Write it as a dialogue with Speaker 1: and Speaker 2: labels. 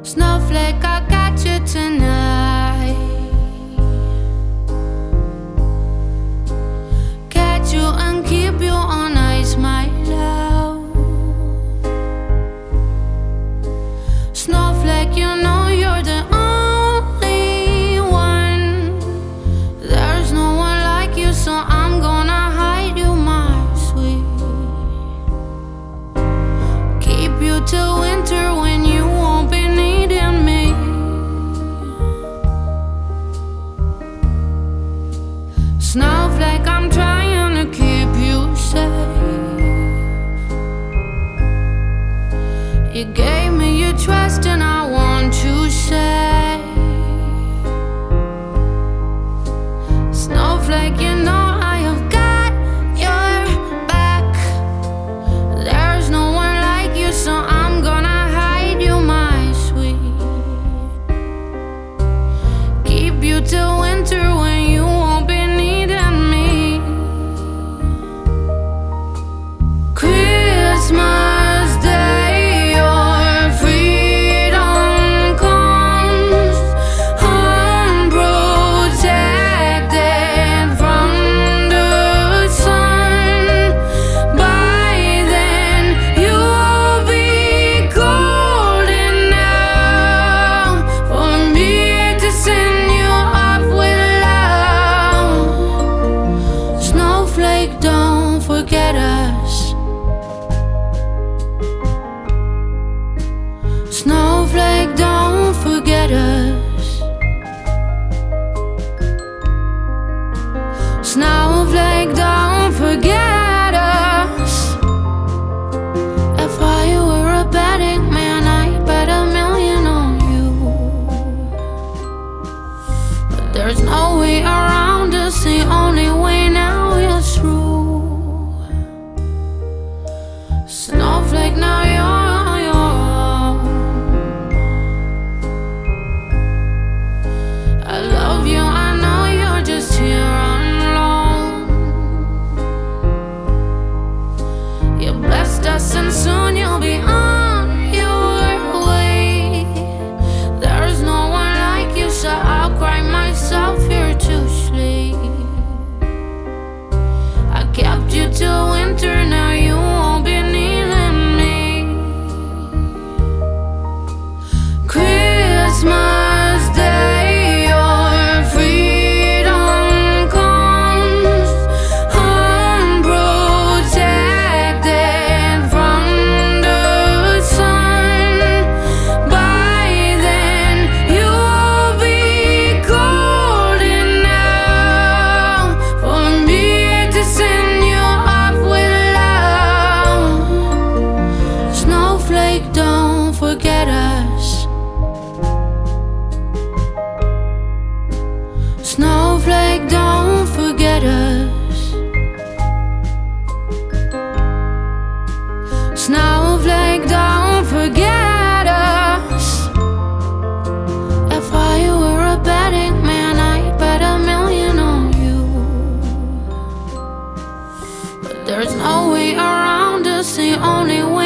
Speaker 1: Snowflake, I got you tonight. Catch you and keep you on ice, my love. Snowflake, you know you're the only one. There's no one like you, so I'm gonna hide you, my sweet. Keep you till winter when you won't be needing me. Snowflake, I'm trying to keep you safe. You gave me your trust and I want to say, Snowflake, you know I have got your back. There's no one like you, so I'm gonna hide you, my sweet. Keep you till winter when you won't be needing me. Christmas Day, your freedom comes unprotected from the sun. By then you'll be cold enough for me to send you off with love. Snowflake, don't forget us. Snowflake, don't forget us. Snowflake, don't forget us. If I were a betting man, I'd bet $1,000,000 on you. But there's no way around us, the only way now is through. Snowflake, now you're on your own. I love you, I know you're just here alone. You blessed us and soon you'll be on your way. There's no one like you, so I'll cry myself here to sleep. I kept you till winter, now you won't be needing me. Christmas Day, your freedom comes unprotected from the sun. By then you'll be cold enough for me to send you off with love. Snowflake, don't forget us. Snowflake, don't forget us. Snowflake, don't forget us. If I were a betting man, I'd bet $1,000,000 on you. But there's no way around us, the only way